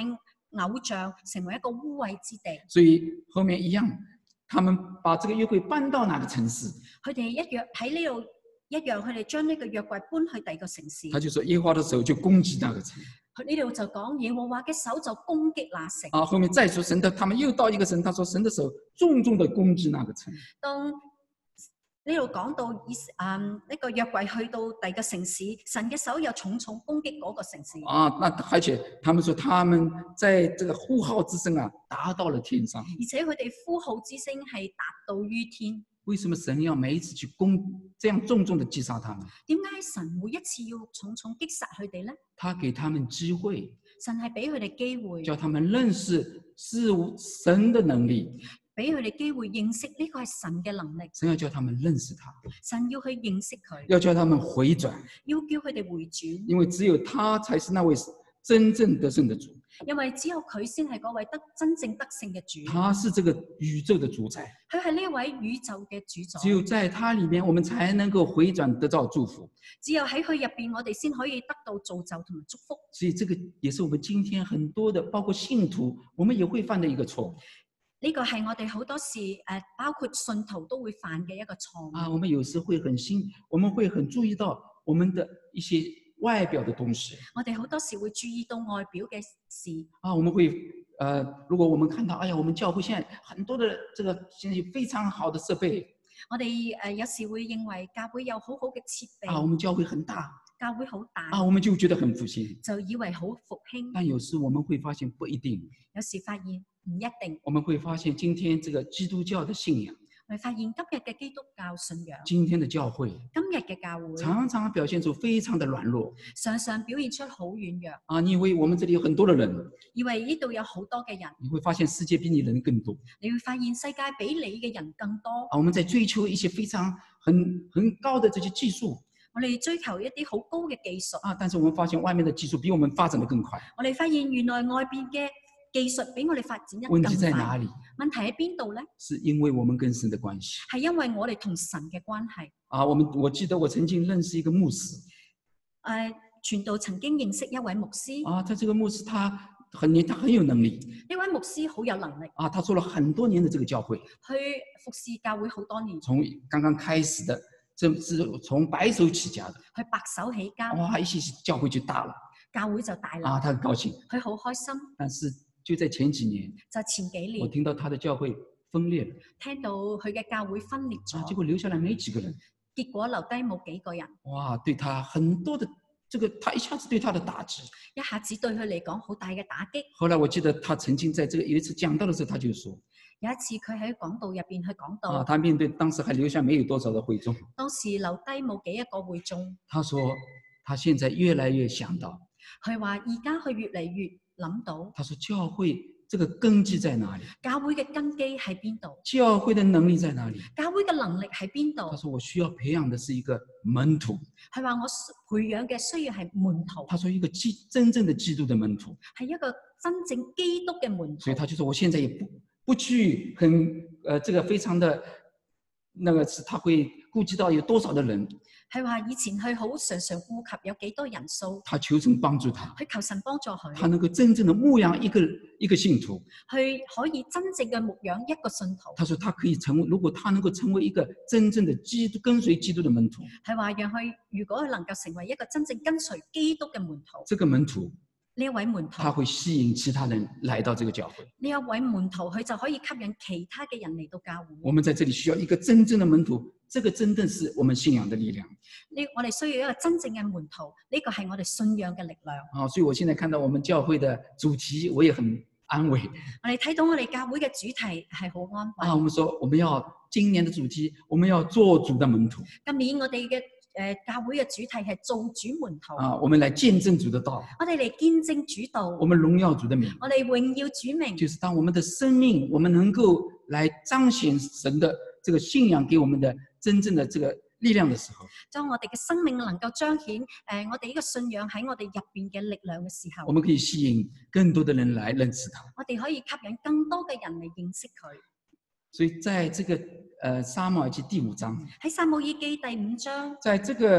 偶像，成為一個污穢之地。 所以後面一樣，他們把這個約櫃搬到哪個城市？ 佢哋一樣喺呢度一樣，佢哋將呢個約櫃搬去第二個城市。 他就說耶和華的手就攻擊那個城。 佢呢度就講耶和華嘅手就攻擊那城。 啊，後面再說神的，他們又到一個城，他說神的手重重的攻擊那個城。 當呢度講到呢個約櫃去到第二個城市，神嘅手又重重攻擊嗰個城市。 啊，那而且他們說他們在這個呼號之聲啊，達到了天上。 而且佢哋呼號之聲係達到於天。 為什麼神要每一次去這樣重重的擊殺他們？ 點解神每一次要重重擊殺佢哋呢？ 他給他們機會， 神係俾佢哋機會， 叫他們認識是神的能力。 俾佢哋機會認識呢個係神嘅能力。 神要叫他們認識他， 神要去認識佢， 要叫他們回轉， 要叫佢哋回轉。 因為只有他才是那位真正得勝的主。 因為只有佢先係嗰位真正得勝嘅主。 他是這個宇宙的主宰， 佢係呢位宇宙嘅主宰。 只有在他裏面，我們才能夠回轉得到祝福。 只有喺佢入邊，我哋先可以得到造就同埋祝福。 所以這個也是我們今天很多的，包括信徒，我們也會犯的一個錯誤。 呢個係我哋好多時包括信徒都會犯嘅一個錯誤。 啊，我們有時會我們會很注意到我們的一些外表的東西。 我哋好多時會注意到外表嘅事。 啊，我們會如果我們看到，哎呀，我們教會現在很多的這個現在非常好的設備。 我哋有時會認為教會有好好嘅設備。 啊，我們教會很大。 教會好大。 啊，我們就覺得很復興。 就以為好復興。 但有時我們會發現不一定。 有時發現唔一定。 我們會發現今天這個基督教的信仰。 我哋發現今日嘅基督教信仰。 今天的教會。 今日嘅教會。 常常表現出非常的軟弱。 常常表現出好軟弱。 啊，你以為我們這裡有很多的人。 以為呢度有好多嘅人。 你會發現世界比你人更多。 你會發現世界比你嘅人更多。 啊，我們在追求一些非常很高的這些技術。 我哋追求一啲好高嘅技術。 啊，但是我們發現外面的技術比我們發展得更快。 我哋發現原來外邊嘅技術比我哋發展得更快。 問題在哪裡？ 問題喺邊度呢？ 是因為我們跟神的關係。 係因為我哋同神嘅關係。 啊，我記得我曾經認識一個牧師。 傳道曾經認識一位牧師。 啊，他這個牧師他很有能力。 呢位牧師好有能力。 啊，他做了很多年的這個教會。 去服侍教會好多年。 從剛剛開始的。這是從白手起家的， 佢白手起家， 哇，一起教會就大了， 教會就大啦。 啊，他很高興， 佢好開心。 但是就在前幾年， 就前幾年， 我聽到他的教會分裂了， 聽到佢嘅教會分裂咗， 結果留下來沒幾個人， 結果留低冇幾個人。 哇，對他很多的他一下子對他的打擊， 一下子對佢嚟講好大嘅打擊。 後來我記得他曾經在這個有一次講道的時候，他就說。 有一次佢喺講道入邊去講道， 啊，他面對當時還留下沒有多少的會眾， 當時留低冇幾一個會眾。 他說他現在越來越想到， 佢話而家佢越嚟越諗到。 他說教會這個根基在哪裡？ 教會嘅根基喺邊度？ 教會的能力在哪裡？ 教會嘅能力喺邊度？ 他說我需要培養的是一個門徒。 佢話我培養嘅需要係門徒。 他說一個真正的基督的門徒， 係一個真正基督嘅門徒。 所以他就說我現在也不去這個非常的那個是他會顧及到有多少的人。 係話以前佢好常常顧及有幾多人數。 他求神幫助他， 去求神幫助佢。 他能夠真正的牧養一個信徒， 佢可以真正嘅牧養一個信徒。 他說他可以如果他能夠成為一個真正的跟隨基督的門徒， 係話讓佢如果佢能夠成為一個真正跟隨基督嘅門徒， 這個門徒。 呢一位門徒， 他會吸引其他人來到這個教會。 呢一位門徒，佢就可以吸引其他嘅人嚟到教會。 我們在這裡需要一個真正的門徒，這個真正是我們信仰的力量。 我哋需要一個真正嘅門徒，呢個係我哋信仰嘅力量。 啊，所以我現在看到我們教會的主題，我也很安慰。 我哋睇到我哋教會嘅主題係好安慰。 啊，我們說我們要今年的主題，我們要做主的門徒。 今年我哋嘅教會嘅主題係做主門徒。 啊，我們來見證主的道。 我哋嚟見證主道。 我們榮耀主的名。 我哋榮耀主名。 就是當我們的生命，我們能夠來彰顯神的這個信仰給我們的真正的這個力量的時候， 當我哋嘅生命能夠彰顯我哋呢個信仰喺我哋入邊嘅力量嘅時候， 我們可以吸引更多的人來認識他。 我哋可以吸引更多嘅人嚟認識佢。 所以在這個撒母耳記第5章， 喺撒母耳記第5章， 在這個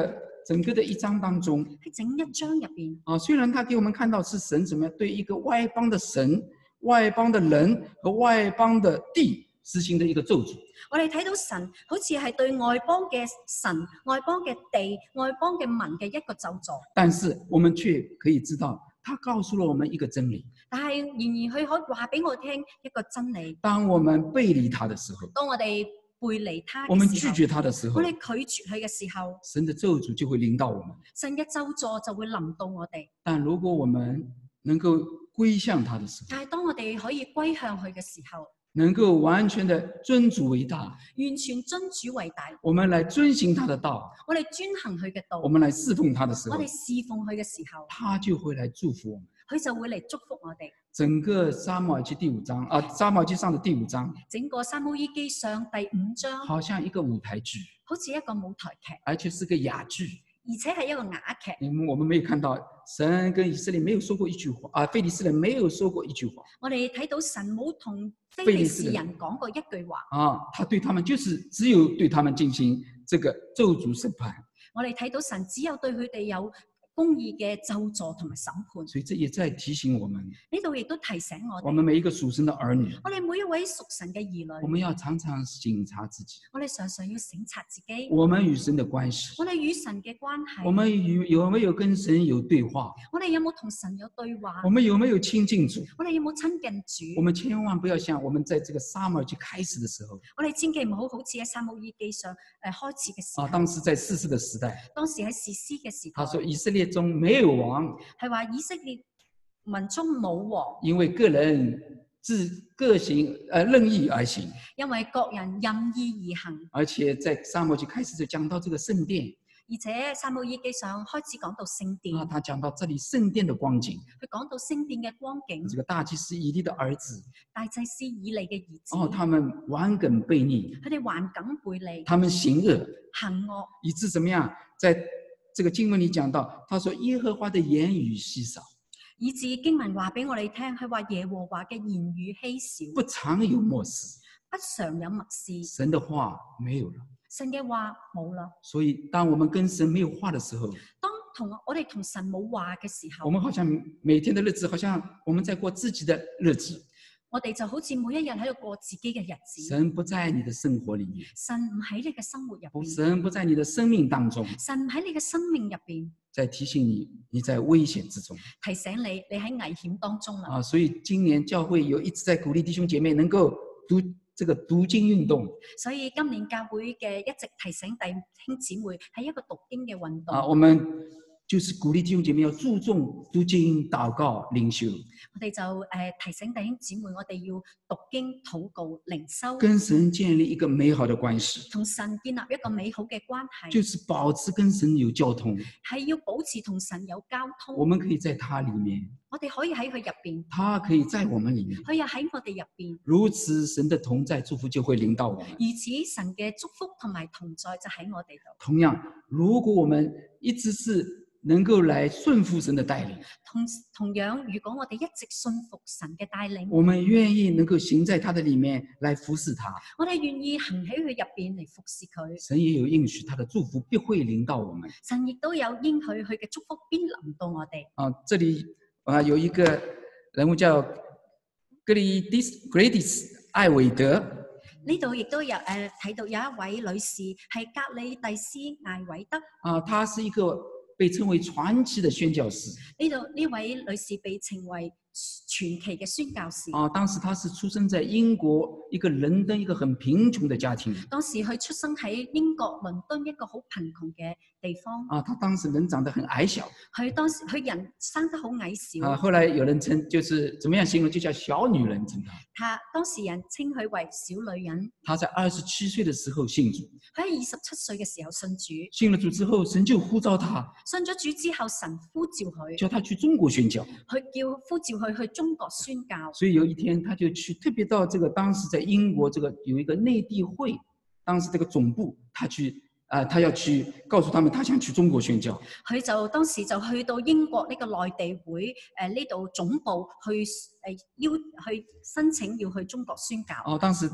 整個的一章當中， 喺整一章入邊， 雖然他給我們看到是神怎麼樣對一個外邦的神、外邦的人和外邦的地實行的一個咒詛。 我哋睇到神好似係對外邦嘅神、外邦嘅地、外邦嘅民嘅一個咒詛， 但是我們卻可以知道，他告訴了我們一個真理。 但係然而佢可以話俾我聽一個真理： 當我們背離他的時候， 當我哋背離他嘅時候， 我們拒絕他的時候， 我哋拒絕佢嘅時候， 神的咒詛就會臨到我們。 神嘅咒詛就會臨到我哋。 但如果我們能夠歸向他的時候， 但係當我哋可以歸向佢嘅時候， 能夠完全的尊主為大， 完全尊主為大， 我們來遵行他的道， 我哋遵行佢嘅道， 我們來侍奉他的時候， 我哋侍奉佢嘅時候， 他就會來祝福我們。 佢就會嚟祝福我哋。 整個撒母耳記第5章撒母耳記上的第5章， 整個撒母耳記上第5章， 好像一個舞台劇， 好似一個舞台劇， 而且是個啞劇， 而且係一個啞劇。 我們沒有看到神跟以色列沒有說過一句話，非利士人沒有說過一句話。 我哋睇到神冇同非利士人講過一句話。 他對他們就是只有對他們進行這個咒詛審判。 我哋睇到神只有對佢哋有公義嘅咒詛同埋審判。 所以這也在提醒我們， 呢度亦都提醒我哋， 我們每一個屬神的兒女， 我哋每一位屬神嘅兒女， 我們要常常省察自己， 我哋常常要省察自己， 我們與神的關係， 我哋與神嘅關係， 我們有沒有跟神有對話？ 我哋有冇同神有對話？ 我們有沒有親近主？ 我哋有冇親近主？ 我們千萬不要像我們在這個撒母耳記開始的時候， 我哋千祈唔好好似喺撒母耳記上開始嘅時候， 當時在士師的時代， 當時喺士師嘅時代， 他說以色列中沒有王， 係話以色列民中冇王， 因為個人各行任意而行， 因為各人任意而行。 而且在撒母耳記開始就講到這個聖殿， 而且撒母耳記上開始講到聖殿， 他講到這裡聖殿的光景， 佢講到聖殿嘅光景， 這個大祭司以利的兒子， 大祭司以利嘅兒子， 他們頑梗悖逆， 佢哋頑梗背離， 他們行惡， 行惡， 以致怎麼樣？在這個經文裏講到，他說耶和華的言語稀少， 以致經文話俾我哋聽，佢話耶和華嘅言語稀少， 不常有默示， 不常有默示， 神的話沒有了， 神嘅話冇啦。 所以當我們跟神沒有話的時候， 當我哋同神冇話嘅時候， 我們好像每天的日子，好像我們在過自己的日子。 我哋就好似每一日喺度過自己嘅日子。 神不在你的生活裏面， 神唔喺你嘅生活入邊， 神不在你的生命當中， 神喺你嘅生命入邊， 在提醒你，你在危險之中， 提醒你，你喺危險當中啦。 所以今年教會有一直在鼓勵弟兄姐妹能夠讀經運動。 所以今年教會嘅一直提醒弟兄姊妹係一個讀經嘅運動。 我們就是鼓勵弟兄姐妹要注重讀經、禱告、靈修。 我哋就提醒弟兄姊妹，我哋要讀經、禱告、靈修， 跟神建立一個美好的關係， 同神建立一個美好嘅關係， 就是保持跟神有交通， 係要保持同神有交通。 我們可以在他裏面， 我哋可以喺佢入邊， 他可以在我們裏面， 佢又喺我哋入邊。 如此，神的同在祝福就會臨到我們。 如此，神嘅祝福同埋同在就喺我哋度。 同樣，如果我們一直是能夠來順服神的帶領， 同樣，如果我哋一直信服神嘅帶領， 我們願意能夠行在他的裏面來服侍他， 我哋願意行喺佢入邊嚟服侍佢。 神也有應許他的祝福必會臨到我們。 神亦都有應許佢嘅祝福必臨到我哋。 這裏有一個人物叫格里迪斯艾維德， 呢度亦都有睇到有一位女士係格里蒂斯艾維德。 她是一個被稱為傳奇的宣教士。 呢位女士被稱為傳奇嘅宣教士。 當時她是出生在英國一個倫敦一個很貧窮的家庭。 當時佢出生喺英國倫敦一個好貧窮嘅地方。 她當時人長得很矮小。 佢人生得好矮小。 後來有人稱，就是怎麼樣形容，就叫小女人稱她。 當時人稱佢為小女人。 她在27歲的時候信主。 佢喺27歲嘅時候信主。 信了主之後，神就呼召她。 信咗主之後，神呼召佢， 叫她去中國宣教。 呼召佢去中國宣教。 所以有一天，他就去，特別到這個當時在英國這個有一個內地會，當時這個總部，他要去告訴他們，他想去中國宣教。 佢就當時就去到英國呢個內地會呢度總部去申請要去中國宣教。 當時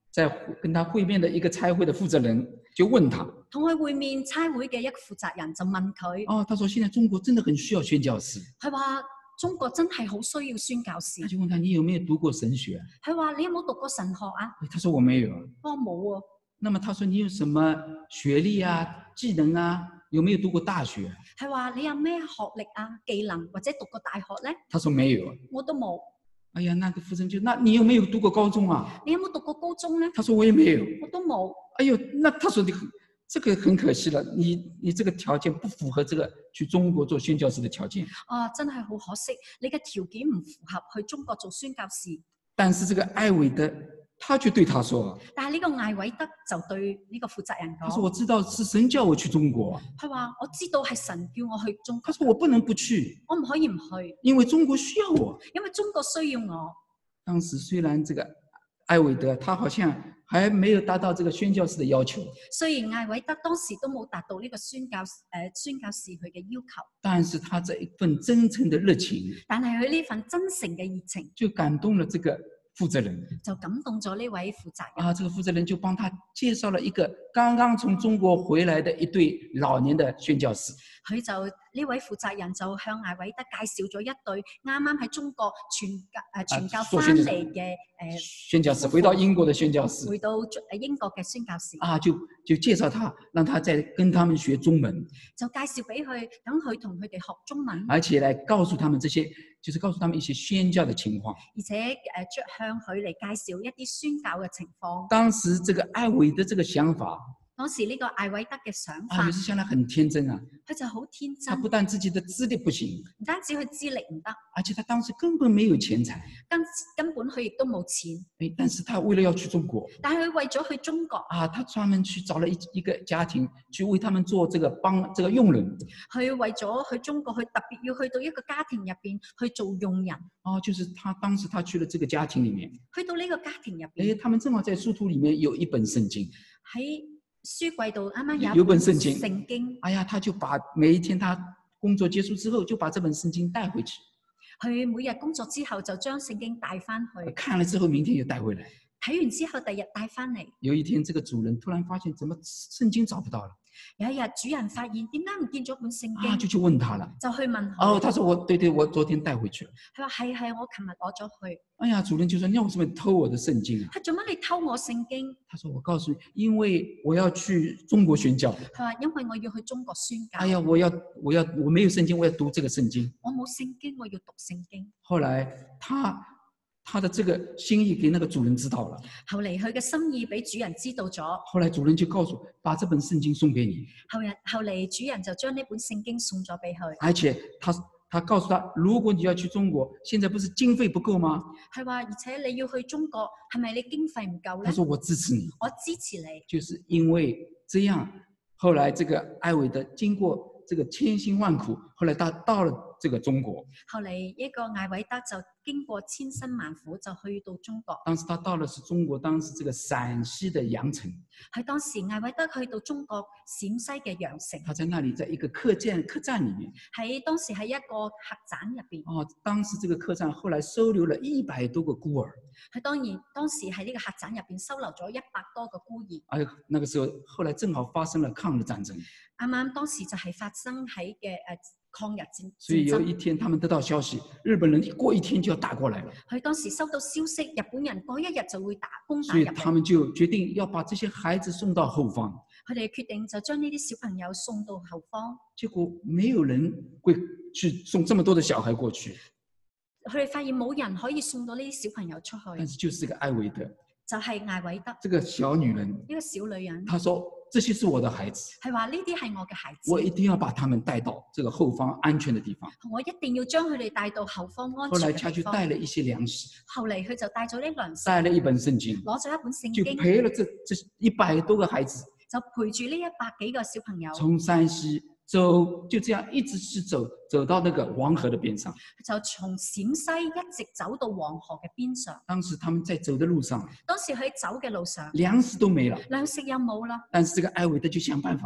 在跟他會面的一個差會的負責人就問他， 同佢會面差會嘅一個負責人就問佢， 哦，他說現在中國真的很需要宣教士。 佢話中國真係好需要宣教士。 他就問他，你有沒有讀過神學？ 佢話你有冇讀過神學啊？ 他說我沒有。 我冇啊。 那麼他說你有什麼學歷啊、技能啊？有沒有讀過大學？ 佢話你有咩學歷啊、技能或者讀過大學咧？ 他說沒有。 我都冇。 哎呀，那個負責人就，那你有沒有讀過高中啊？ 你有冇讀過高中咧？ 他說我也沒有。 我都冇。 哎呦，那他說你這個很可惜了，你這個條件不符合這個去中國做宣教士的條件。 真係好可惜，你嘅條件唔符合去中國做宣教士。 但是這個艾偉德，他卻對他說， 但係呢個艾偉德就對呢個負責人講， 他說我知道是神叫我去中國。 佢話我知道係神叫我去中國。 他說我不能不去， 我唔可以唔去， 因為中國需要我。 因為中國需要我。 當時雖然這個艾偉德他好像還沒有達到這個宣教士的要求， 雖然艾偉德當時都冇達到呢個宣教士佢嘅要求， 但是他這一份真誠的熱情， 但係佢呢份真誠嘅熱情就感動了這個負責人， 就感動咗呢位負責人。 啊，這個負責人就幫他介紹了一個剛剛從中國回來的一對老年的宣教士。 佢就呢位負責人就向艾偉德介紹咗一對啱啱喺中國傳教翻嚟嘅宣教士，回到英國的宣教士， 回到英國嘅宣教士啊，就介紹他，讓他再跟他們學中文， 就介紹俾佢，等佢同佢哋學中文， 而且來告訴他們這些，就是告訴他們一些宣教的情況， 而且向佢嚟介紹一啲宣教嘅情況。 當時這個艾偉的這個想法， 當時呢個艾偉德嘅想法， 就是想得很天真啊， 佢就好天真。 他不但自己的資歷不行， 唔單止佢資歷唔得， 而且他當時根本沒有錢財， 根本佢亦都冇錢。 但是他為了要去中國， 但係佢為咗去中國， 他專門去找了一個家庭，去為他們做這個傭人。 佢為咗去中國，佢特別要去到一個家庭入邊去做傭人。 就是當時他去了這個家庭裡面， 去到呢個家庭入邊， 他們正好在書tú裡裡面有一本聖經， 喺書櫃度啱啱有本聖經。 哎呀，他就把每一天他工作結束之後，就把這本聖經帶回去。 佢每日工作之後就將聖經帶翻去， 看了之後明天又帶回來。 睇完之後第日帶翻嚟。 有一天，這個主人突然發現，怎麼聖經找不到了？ 有一日，主人發現點解唔見咗本聖經， 就去問他了。 就去問佢。 他說對，我昨天帶回去了。 佢話係，我琴日攞咗去。 哎呀，主人就說你為什麼偷我的聖經啊？ 佢做乜你偷我聖經？ 他說我告訴你，因為我要去中國宣教。 佢話因為我要去中國宣教。 哎呀，我沒有聖經，我要讀這個聖經。 我冇聖經，我要讀聖經。 後來他的這個心意給那個主人知道了。 後嚟佢嘅心意俾主人知道咗。 後來主人就告訴把這本聖經送給你。 後嚟主人就將呢本聖經送咗俾佢。 而且他告訴他，如果你要去中國，現在不是經費不夠嗎？ 係話，而且你要去中國，係咪你經費唔夠咧？ 他說我支持你， 我支持你。 就是因為這樣，後來這個艾偉德經過這個千辛萬苦，後來他到了這個中國。 後嚟一個艾偉德就經過千辛萬苦就去到中國。 當時他到了是中國當時這個陝西的陽城。 係當時艾偉德去到中國陝西嘅陽城。 他在那裡在一個客棧裏面。 喺當時喺一個客棧入邊。 當時這個客棧後來收留了100多個孤兒。 係當時喺呢個客棧入邊收留咗100多個孤兒。 那個時候後來正好發生了抗日戰爭。 啱啱當時就係發生喺嘅抗日戰爭。 所以有一天他們得到消息，日本人過一天就要打過來了。 佢當時收到消息，日本人過一日就會攻打入嚟。所以他們就決定要把這些孩子送到後方。 佢哋決定就將呢啲小朋友送到後方。 結果沒有人會去送這麼多的小孩過去。 佢哋發現冇人可以送到呢啲小朋友出去。 但是就是個艾偉德。 就係艾偉德。 這個小女人。 呢個小女人。 她說：這些是我的孩子。 係話呢啲係我嘅孩子。 我一定要把他們帶到這個後方安全的地方。 我一定要將佢哋帶到後方安全嘅地方。 後來他就帶了一些糧食。 後嚟佢就帶咗啲糧食。 帶了一本聖經。 攞咗一本聖經。 就陪了這100多個孩子。 就陪住呢100幾個小朋友。 從山西走，就這樣一直是走到那個黃河的邊上。 就從陝西一直走到黃河嘅邊上。 當時他們在走的路上。 當時喺走嘅路上。 糧食都沒了。 糧食又冇啦。 但是這個艾偉德就想辦法。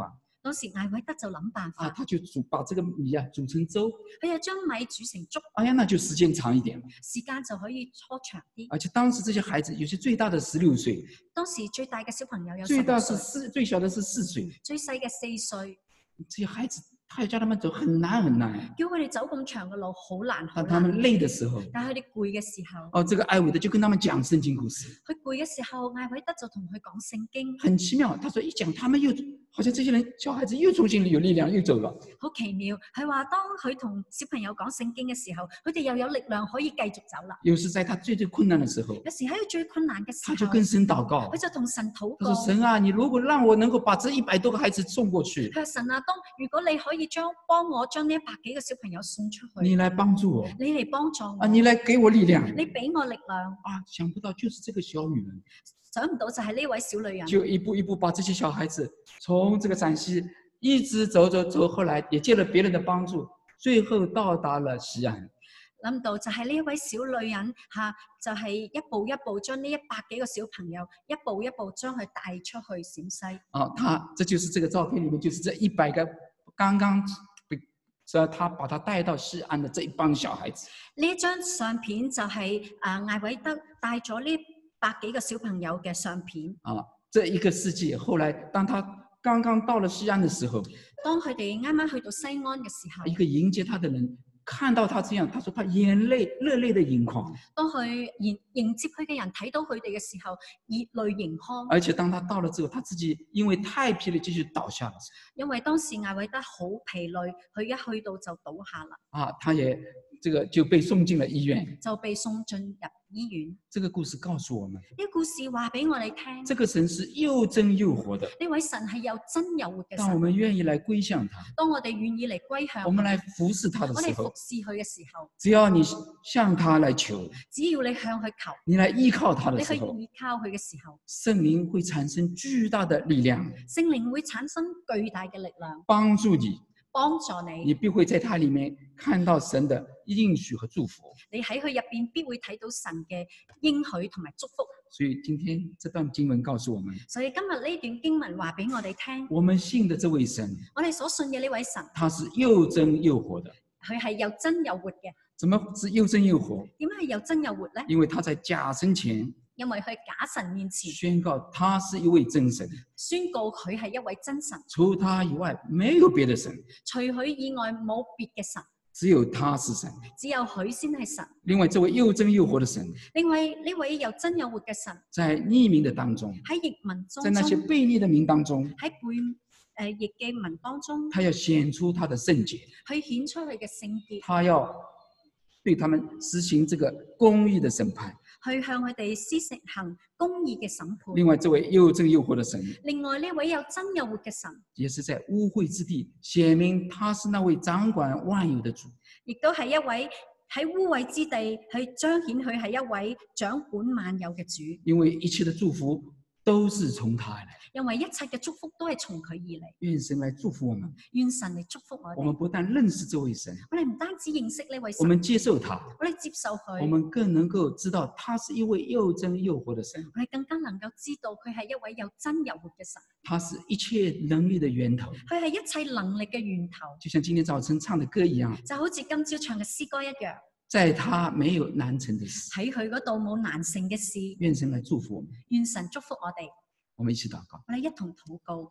當時艾偉德就諗辦法， 他就把這個米煮成粥。 佢就將米煮成粥。 哎呀，那就時間長一點了， 時間就可以拖長啲。 而且當時這些孩子有些最大的16歲， 當時最大嘅小朋友有最大 16 是最小的是4歲， 最細嘅4歲。 這些孩子他要叫他們走很難很難， 叫佢哋走咁長嘅路好難好當他難。 們累的時候， 但係佢哋攰嘅時候， 這個艾偉德就跟他們講聖經故事， 佢攰嘅時候，艾偉德就同佢講聖經。 很奇妙。他說一講，他們又好像這些人小孩子又重新有力量又走了。 好奇妙，係話當佢同小朋友講聖經嘅時候，佢哋又有力量可以繼續走啦。 有時在他最困難的時候， 有時喺佢最困難嘅時候， 他就跟神禱告， 佢就同神禱他告。 說神啊，你如果讓我能夠把這100多個孩子送過去， 佢話神啊，如果你可以幫我將呢100幾個小朋友送出去， 你來幫助我， 你嚟幫助我， 你來給我力量， 你俾我力量。 想不到就是這個小女人， 想唔到就係呢位小女人， 就一步一步把這些小孩子從這個陝西一直走，後來也借了別人的幫助，最後到達了西安。 諗到就係呢位小女人就係一步一步將呢100幾個小朋友一步一步將佢帶出去陝西。 這就是這個照片裏面，就是這100個剛剛他把他帶到西安的這一幫小孩子。 呢一張相片就係艾偉德帶咗呢100幾個小朋友嘅相片。 這1個世紀後來，當他剛剛到了西安的時候， 當佢哋啱啱去到西安嘅時候， 一個迎接他的人看到他這樣，他說他熱淚的盈眶。 當佢迎接佢嘅人睇到佢哋嘅時候，熱淚盈眶。 而且當他到了之後，他自己因為太疲累，繼續倒下了。 因為當時艾偉德好疲累，佢一去到就倒下啦。 他也就被送進了醫院， 就被送進入醫院。 這個故事告訴我們， 呢個故事話俾我哋聽， 這個神是又真又活的。 呢位神係又真又活嘅神。 當我們願意來歸向他， 當我哋願意嚟歸向， 我們來服侍他的我時候， 哋服侍佢嘅時候， 只要你向他來求， 只要你向佢求， 你來依靠他的你去時候， 依靠佢嘅時候， 聖靈會產生巨大的力量， 聖靈會產生巨大嘅力量， 幫助你， 幫助你。 你必會在他裏面看到神的應許和祝福。 你喺佢入邊必會睇到神嘅應許同埋祝福。 所以今天這段經文告訴我們， 所以今日呢段經文話俾我哋聽， 我們信的這位神， 我哋所信嘅呢位神， 他是又真又活的。 佢係又真又活嘅。 怎麼是又真又活？ 點解係又真又活咧？ 因為他在假神前， 因為佢喺假神面前宣告他是一位真神， 宣告佢係一位真神， 除他以外沒有別的神， 除佢以外冇別嘅神， 只有他是神， 只有佢先係神。 另外這位又真又活的神， 另外呢位又真又活嘅神， 在匿名的當中， 喺譯文中， 在那些悖逆的名當中， 喺譯嘅文當中， 他要顯出他的聖潔， 去顯出佢嘅聖潔， 他要對他們實行這個公義的審判， 去向佢哋施行公義嘅審判。 另外這位又真又活的神， 另外呢位又真又活嘅神， 也是在污穢之地顯明他是那位掌管萬有的主， 亦都係一位喺污穢之地去彰顯佢係一位掌管萬有嘅主。 因為一切的祝福都是從他來， 因為一切嘅祝福都係從佢而嚟。 願神來祝福我們。 願神嚟祝福我哋。 我們不但認識這位神， 我哋唔單止認識呢位神， 我們接受他， 我哋接受佢， 我們更能夠知道他是一位又真又活的神， 我哋更加能夠知道佢係一位又真又活嘅神。 他是一切能力的源頭， 佢係一切能力嘅源頭。 就像今天早晨唱的歌一樣， 就好似今朝唱嘅詩歌一樣， 在他沒有難成的事。 喺佢嗰度冇難成嘅事。 願神來祝福我們， 願神祝福我哋。 我們一起禱告。 我哋一同禱告。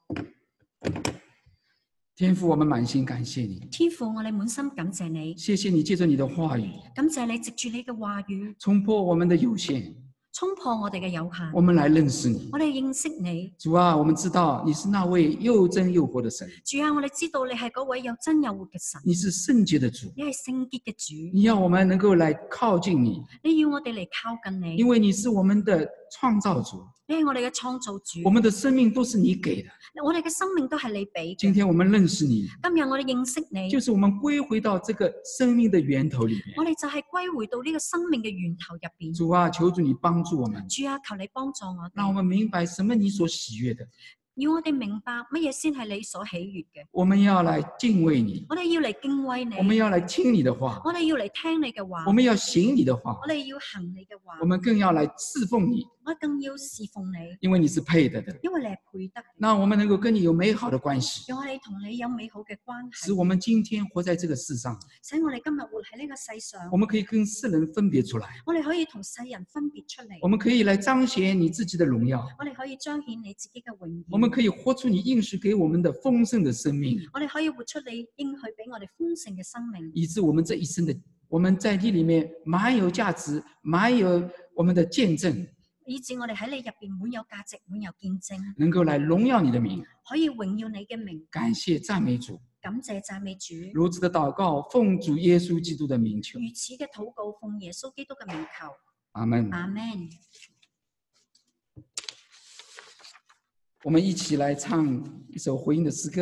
天父，我們滿心感謝你。 天父，我哋滿心感謝你。 謝謝你借着你的話語， 感謝你藉住你嘅話語， 衝破我們的有限， 衝破我哋嘅有限。 我們來認識你。 我哋認識你。 主啊，我們知道你是那位又真又活的神。 主啊，我哋知道你係嗰位又真又活嘅神。 你是聖潔的主。 你係聖潔嘅主。 你要我們能夠來靠近你。 你要我哋嚟靠近你。 因為你是我們的創造主。 你係我哋嘅創造主。 我們的生命都是你給的。 我哋嘅生命都係你俾。 今天我們認識你。 今日我哋認識你。 就是我們歸回到這個生命的源頭裏面。 我哋就係歸回到呢個生命嘅源頭入邊。 主啊，求主你幫助我們。 主啊，求你幫助我哋。 讓我們明白什麼你所喜悅的。 要我哋明白乜嘢先係你所喜悅嘅。 我們要來敬畏你。 我哋要嚟敬畏你。 我們要來聽你的話。 我哋要嚟聽你嘅話。 我們要行你的話。 我哋要行你嘅話。 我們更要來侍奉你。 我更要侍奉你， 因为你是配得的。 因為你係配得。 那我们能够跟你有美好的关系， 讓我哋同你有美好嘅關使係， 我们今天活在这个世上， 使我哋今日活喺呢個世上， 我们可以跟世人分别出来， 我哋可以同世人分別出嚟， 我们可以来彰显你自己的荣耀， 我哋可以彰顯你自己嘅榮耀， 我们可以活出你应许给我们的丰盛的生命， 我哋可以活出你應許俾我哋豐盛嘅生命， 以致我们这一生的我们在地里面满有价值，满有我们的见证， 以致我哋喺你入邊滿有價值，滿有見證， 能够来荣耀你的名。 可以榮耀你嘅名， 感谢赞美主， 感謝讚美主。 如此的祷告，奉主耶稣基督的名求， 如此嘅禱告，奉耶穌基督嘅名求， 阿門。 阿門。 我们一起来唱一首回应的诗歌。